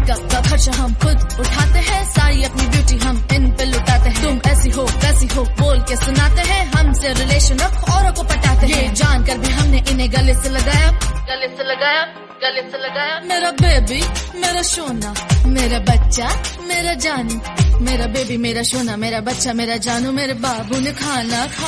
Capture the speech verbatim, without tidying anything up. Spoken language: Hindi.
मेकअप का खर्चा हम खुद उठाते हैं, सारी अपनी ब्यूटी हम इन पे लुटाते हैं। तुम ऐसी हो वैसी हो बोल के सुनाते हैं, हमसे रिलेशन रख औरों को पटाते हैं। ये जानकर भी हमने इन्हें गले से लगाया, गले से लगाया, गले से लगाया। मेरा बेबी मेरा सोना मेरा बच्चा मेरा जानू, मेरा बेबी मेरा सोना मेरा बच्चा मेरा जानू, मेरे बाबू ने खाना खा